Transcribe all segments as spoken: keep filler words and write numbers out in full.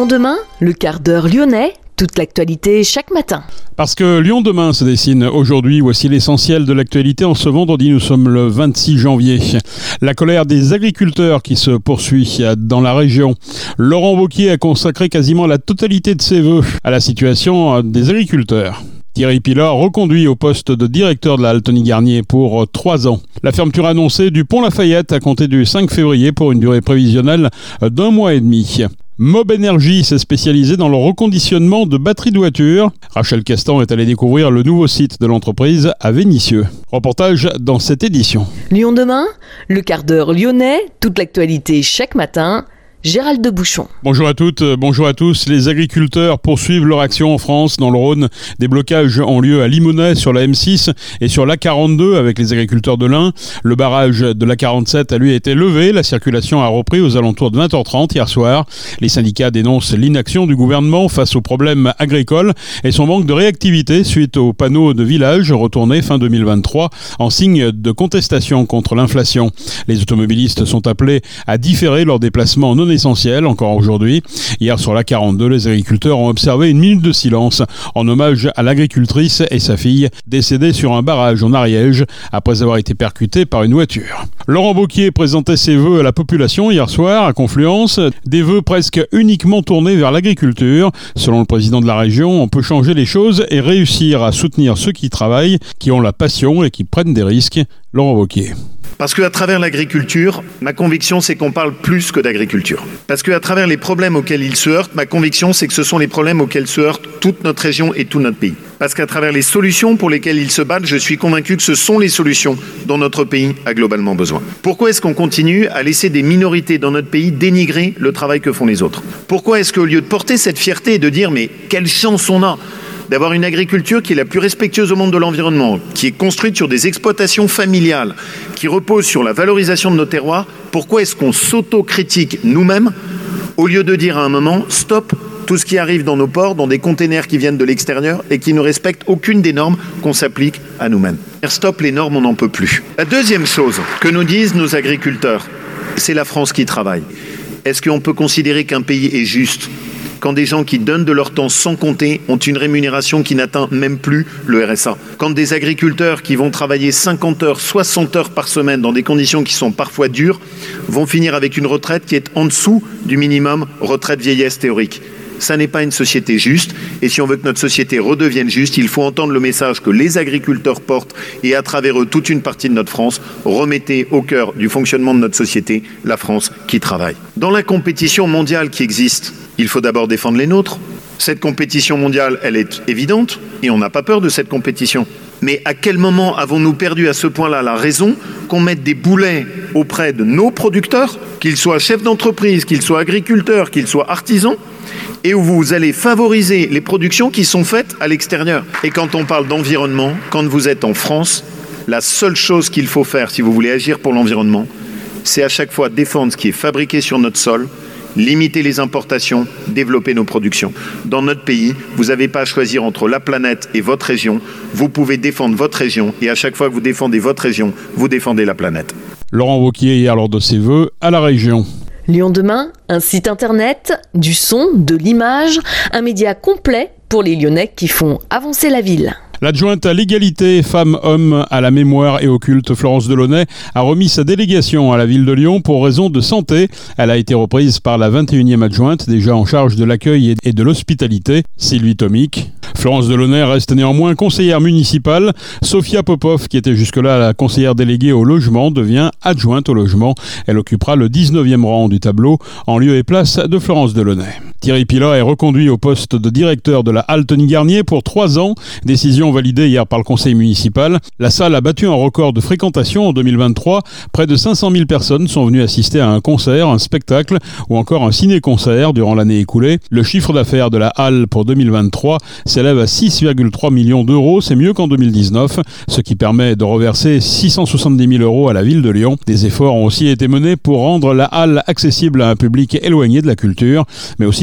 Lyon demain, le quart d'heure lyonnais, toute l'actualité chaque matin. Parce que Lyon demain se dessine aujourd'hui, voici l'essentiel de l'actualité. En ce vendredi, nous sommes le vingt-six janvier. La colère des agriculteurs qui se poursuit dans la région. Laurent Wauquiez a consacré quasiment la totalité de ses vœux à la situation des agriculteurs. Thierry Pilote reconduit au poste de directeur de la Altony Garnier pour trois ans. La fermeture annoncée du pont Lafayette à compter du cinq février pour une durée prévisionnelle d'un mois et demi. Mob Energy s'est spécialisé dans le reconditionnement de batteries de voitures. Rachel Castan est allée découvrir le nouveau site de l'entreprise à Vénissieux. Reportage dans cette édition. Lyon demain, le quart d'heure lyonnais, toute l'actualité chaque matin. Gérald de Bouchon. Bonjour à toutes, bonjour à tous. Les agriculteurs poursuivent leur action en France. Dans le Rhône, des blocages ont lieu à Limonest sur la M six et sur l'A quarante-deux avec les agriculteurs de l'Ain. Le barrage de l'A quarante-sept a lui été levé. La circulation a repris aux alentours de vingt heures trente hier soir. Les syndicats dénoncent l'inaction du gouvernement face aux problèmes agricoles et son manque de réactivité suite aux panneaux de village retournés fin deux mille vingt-trois en signe de contestation contre l'inflation. Les automobilistes sont appelés à différer leurs déplacements non essentiel encore aujourd'hui. Hier sur l'A quarante-deux, les agriculteurs ont observé une minute de silence en hommage à l'agricultrice et sa fille décédées sur un barrage en Ariège après avoir été percutées par une voiture. Laurent Wauquiez présentait ses vœux à la population hier soir à Confluence, des vœux presque uniquement tournés vers l'agriculture. Selon le président de la région, on peut changer les choses et réussir à soutenir ceux qui travaillent, qui ont la passion et qui prennent des risques. Laurent Wauquiez. Parce qu'à travers l'agriculture, ma conviction c'est qu'on parle plus que d'agriculture. Parce qu'à travers les problèmes auxquels ils se heurtent, ma conviction c'est que ce sont les problèmes auxquels se heurte toute notre région et tout notre pays. Parce qu'à travers les solutions pour lesquelles ils se battent, je suis convaincu que ce sont les solutions dont notre pays a globalement besoin. Pourquoi est-ce qu'on continue à laisser des minorités dans notre pays dénigrer le travail que font les autres ? Pourquoi est-ce qu'au lieu de porter cette fierté et de dire mais quelle chance on a d'avoir une agriculture qui est la plus respectueuse au monde de l'environnement, qui est construite sur des exploitations familiales, qui repose sur la valorisation de nos terroirs, pourquoi est-ce qu'on s'autocritique nous-mêmes au lieu de dire à un moment « stop » tout ce qui arrive dans nos ports, dans des containers qui viennent de l'extérieur et qui ne respectent aucune des normes qu'on s'applique à nous-mêmes. Stop les normes, on n'en peut plus. La deuxième chose que nous disent nos agriculteurs, c'est la France qui travaille. Est-ce qu'on peut considérer qu'un pays est juste quand des gens qui donnent de leur temps sans compter ont une rémunération qui n'atteint même plus le R S A. Quand des agriculteurs qui vont travailler cinquante heures, soixante heures par semaine dans des conditions qui sont parfois dures, vont finir avec une retraite qui est en dessous du minimum retraite vieillesse théorique. Ça n'est pas une société juste, et si on veut que notre société redevienne juste, il faut entendre le message que les agriculteurs portent et à travers eux toute une partie de notre France, remettez au cœur du fonctionnement de notre société la France qui travaille. Dans la compétition mondiale qui existe, il faut d'abord défendre les nôtres. Cette compétition mondiale, elle est évidente et on n'a pas peur de cette compétition. Mais à quel moment avons-nous perdu à ce point-là la raison qu'on mette des boulets auprès de nos producteurs, qu'ils soient chefs d'entreprise, qu'ils soient agriculteurs, qu'ils soient artisans, et où vous allez favoriser les productions qui sont faites à l'extérieur. Et quand on parle d'environnement, quand vous êtes en France, la seule chose qu'il faut faire si vous voulez agir pour l'environnement, c'est à chaque fois défendre ce qui est fabriqué sur notre sol, limiter les importations, développer nos productions. Dans notre pays, vous n'avez pas à choisir entre la planète et votre région. Vous pouvez défendre votre région et à chaque fois que vous défendez votre région, vous défendez la planète. Laurent Wauquiez hier lors de ses vœux à la région. Lyon demain, un site internet, du son, de l'image, un média complet pour les Lyonnais qui font avancer la ville. L'adjointe à l'égalité femmes-hommes, à la mémoire et au culte, Florence Delaunay, a remis sa délégation à la ville de Lyon pour raison de santé. Elle a été reprise par la vingt et unième adjointe, déjà en charge de l'accueil et de l'hospitalité, Sylvie Tomic. Florence Delaunay reste néanmoins conseillère municipale. Sophia Popov, qui était jusque-là la conseillère déléguée au logement, devient adjointe au logement. Elle occupera le dix-neuvième rang du tableau, en lieu et place de Florence Delaunay. Thierry Pilote est reconduit au poste de directeur de la Altony Garnier pour trois ans. Décision validée hier par le conseil municipal. La salle a battu un record de fréquentation en deux mille vingt-trois. Près de cinq cent mille personnes sont venues assister à un concert, un spectacle ou encore un ciné-concert durant l'année écoulée. Le chiffre d'affaires de la halle pour deux mille vingt-trois s'élève à six virgule trois millions d'euros. C'est mieux qu'en deux mille dix-neuf, ce qui permet de reverser six cent soixante-dix mille euros à la ville de Lyon. Des efforts ont aussi été menés pour rendre la halle accessible à un public éloigné de la culture, mais aussi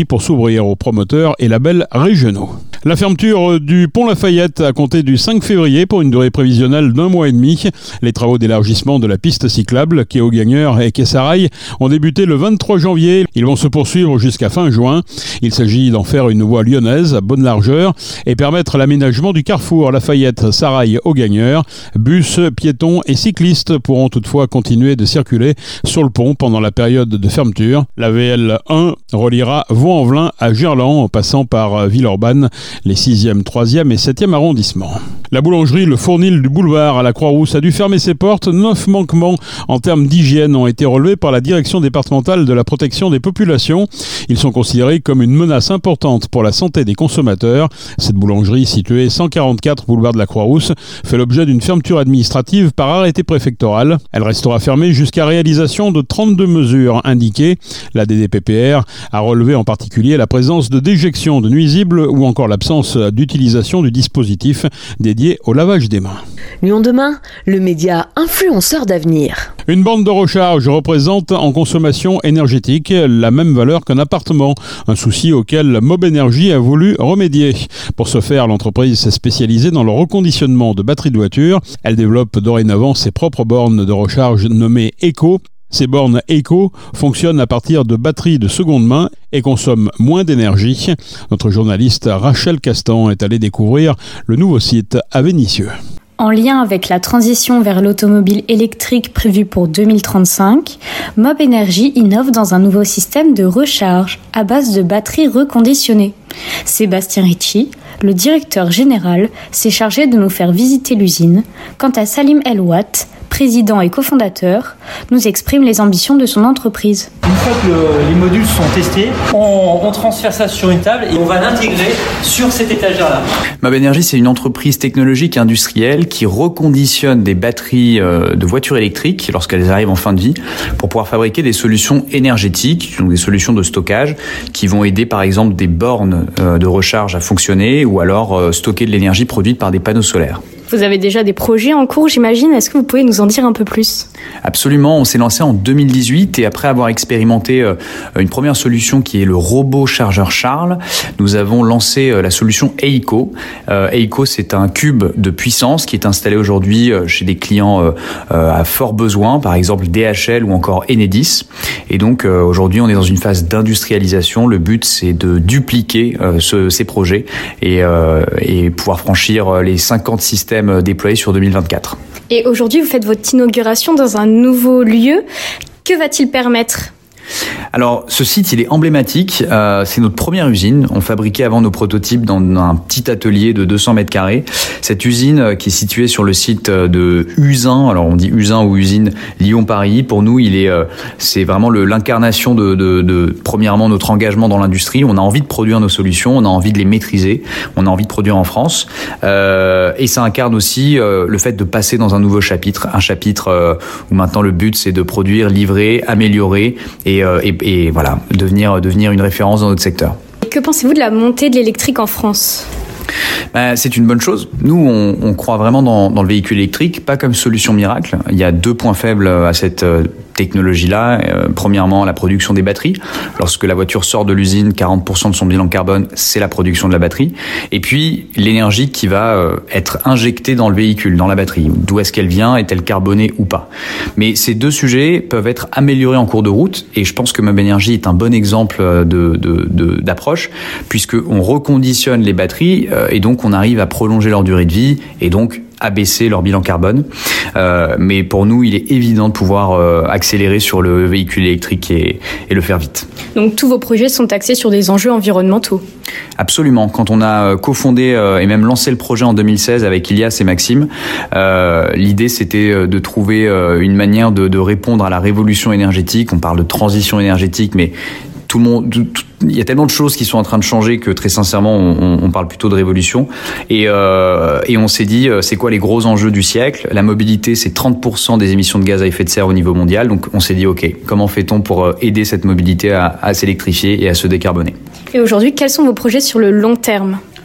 parti pour s'ouvrir aux promoteurs et labels régionaux. La fermeture du pont Lafayette à compter du cinq février pour une durée prévisionnelle d'un mois et demi. Les travaux d'élargissement de la piste cyclable quai aux Gagneurs et quai Sarail ont débuté le vingt-trois janvier. Ils vont se poursuivre jusqu'à fin juin. Il s'agit d'en faire une voie lyonnaise à bonne largeur et permettre l'aménagement du carrefour Lafayette Sarail aux Gagneurs. Bus, piétons et cyclistes pourront toutefois continuer de circuler sur le pont pendant la période de fermeture. La V L un reliera Vaux-en-Velin à Gerland en passant par Villeurbanne, les sixième, troisième et septième arrondissements. La boulangerie Le Fournil du boulevard à la Croix-Rousse a dû fermer ses portes. Neuf manquements en termes d'hygiène ont été relevés par la direction départementale de la protection des populations. Ils sont considérés comme une menace importante pour la santé des consommateurs. Cette boulangerie, située cent quarante-quatre boulevard de la Croix-Rousse, fait l'objet d'une fermeture administrative par arrêté préfectoral. Elle restera fermée jusqu'à réalisation de trente-deux mesures indiquées. La D D P P R a relevé en particulier la présence de déjections de nuisibles ou encore l'absence d'utilisation du dispositif dédié au lavage des mains. Lyon demain, le média influenceur d'avenir. Une borne de recharge représente en consommation énergétique la même valeur qu'un appartement, un souci auquel Mob Energy a voulu remédier. Pour ce faire, l'entreprise s'est spécialisée dans le reconditionnement de batteries de voitures. Elle développe dorénavant ses propres bornes de recharge nommées Eco. Ces bornes Eco fonctionnent à partir de batteries de seconde main et consomment moins d'énergie. Notre journaliste Rachel Castan est allée découvrir le nouveau site à Vénissieux. En lien avec la transition vers l'automobile électrique prévue pour deux mille trente-cinq, Mob Energy innove dans un nouveau système de recharge à base de batteries reconditionnées. Sébastien Ricci, le directeur général, s'est chargé de nous faire visiter l'usine. Quant à Salim Elwatt, président et cofondateur, nous exprime les ambitions de son entreprise. Une fois que le, les modules sont testés, on, on transfère ça sur une table et on va l'intégrer sur cette étagère-là. Mob Energy, c'est une entreprise technologique industrielle qui reconditionne des batteries de voitures électriques lorsqu'elles arrivent en fin de vie pour pouvoir fabriquer des solutions énergétiques, donc des solutions de stockage qui vont aider par exemple des bornes de recharge à fonctionner ou alors stocker de l'énergie produite par des panneaux solaires. Vous avez déjà des projets en cours, j'imagine. Est-ce que vous pouvez nous en dire un peu plus ? Absolument. On s'est lancé en deux mille dix-huit et après avoir expérimenté une première solution qui est le robot chargeur Charles, nous avons lancé la solution Eiko. Eiko, c'est un cube de puissance qui est installé aujourd'hui chez des clients à fort besoin, par exemple D H L ou encore Enedis. Et donc aujourd'hui, on est dans une phase d'industrialisation. Le but, c'est de dupliquer ce, ces projets et, et pouvoir franchir les cinquante systèmes déployés sur deux mille vingt-quatre. Et aujourd'hui, vous faites votre inauguration dans un nouveau lieu. Que va-t-il permettre ? Alors, ce site, il est emblématique. Euh, c'est notre première usine. On fabriquait avant nos prototypes dans un petit atelier de deux cents mètres carrés. Cette usine, euh, qui est située sur le site de Uzin, alors on dit Uzin ou usine Lyon-Paris. Pour nous, il est, euh, c'est vraiment le, l'incarnation de, de, de, premièrement, notre engagement dans l'industrie. On a envie de produire nos solutions, on a envie de les maîtriser, on a envie de produire en France. Euh, et ça incarne aussi euh, le fait de passer dans un nouveau chapitre, un chapitre euh, où maintenant le but, c'est de produire, livrer, améliorer et Et, et, et voilà, devenir, devenir une référence dans notre secteur. Que pensez-vous de la montée de l'électrique en France ? Ben, c'est une bonne chose. Nous, on, on croit vraiment dans, dans le véhicule électrique, pas comme solution miracle. Il y a deux points faibles à cette technologie-là. Euh, premièrement, la production des batteries. Lorsque la voiture sort de l'usine, quarante pour cent de son bilan carbone, c'est la production de la batterie. Et puis, l'énergie qui va euh, être injectée dans le véhicule, dans la batterie. D'où est-ce qu'elle vient ? Est-elle carbonée ou pas ? Mais ces deux sujets peuvent être améliorés en cours de route. Et je pense que Mob Energy est un bon exemple de, de, de, d'approche, puisqu'on reconditionne les batteries euh, et donc on arrive à prolonger leur durée de vie et donc abaisser leur bilan carbone. Euh, mais pour nous, il est évident de pouvoir euh, accélérer sur le véhicule électrique et, et le faire vite. Donc tous vos projets sont axés sur des enjeux environnementaux ? Absolument. Quand on a cofondé euh, et même lancé le projet en deux mille seize avec Ilias et Maxime, euh, l'idée c'était de trouver euh, une manière de, de répondre à la révolution énergétique. On parle de transition énergétique, mais tout le monde... Tout, tout, il y a tellement de choses qui sont en train de changer que très sincèrement, on, on parle plutôt de révolution. Et, euh, et on s'est dit, c'est quoi les gros enjeux du siècle ? La mobilité, c'est trente pour cent des émissions de gaz à effet de serre au niveau mondial. Donc on s'est dit, ok, comment fait-on pour aider cette mobilité à, à s'électrifier et à se décarboner ? Et aujourd'hui, quels sont vos projets sur le long terme ?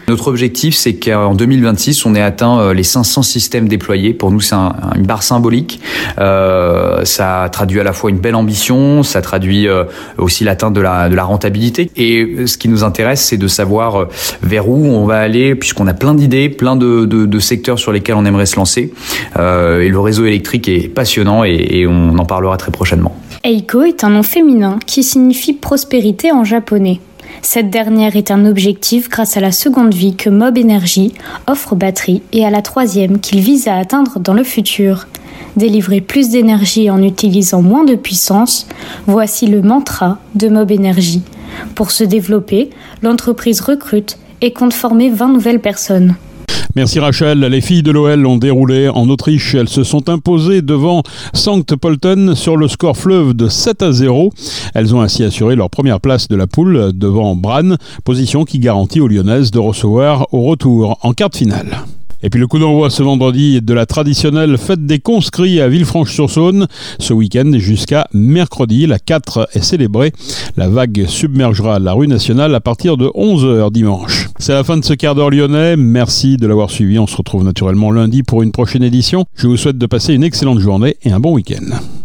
Notre objectif, c'est qu'en deux mille vingt-six, on ait atteint les cinq cents systèmes déployés. Pour nous, c'est un, une barre symbolique. Euh, ça traduit à la fois une belle ambition, ça traduit euh, aussi l'atteinte de la, de la rentabilité. Et ce qui nous intéresse, c'est de savoir vers où on va aller, puisqu'on a plein d'idées, plein de, de, de secteurs sur lesquels on aimerait se lancer. Euh, et le réseau électrique est passionnant et, et on en parlera très prochainement. Eiko est un nom féminin qui signifie prospérité en japonais. Cette dernière est un objectif grâce à la seconde vie que Mob Energy offre aux batteries et à la troisième qu'il vise à atteindre dans le futur. Délivrer plus d'énergie en utilisant moins de puissance, voici le mantra de Mob Energy. Pour se développer, l'entreprise recrute et compte former vingt nouvelles personnes. Merci Rachel. Les filles de l'O L ont déroulé en Autriche. Elles se sont imposées devant Sankt Pölten sur le score fleuve de sept à zéro. Elles ont ainsi assuré leur première place de la poule devant Brann, position qui garantit aux Lyonnaises de recevoir au retour en quart de finale. Et puis le coup d'envoi ce vendredi de la traditionnelle fête des conscrits à Villefranche-sur-Saône. Ce week-end jusqu'à mercredi, la quatre est célébrée. La vague submergera la rue nationale à partir de onze heures dimanche. C'est la fin de ce quart d'heure lyonnais. Merci de l'avoir suivi. On se retrouve naturellement lundi pour une prochaine édition. Je vous souhaite de passer une excellente journée et un bon week-end.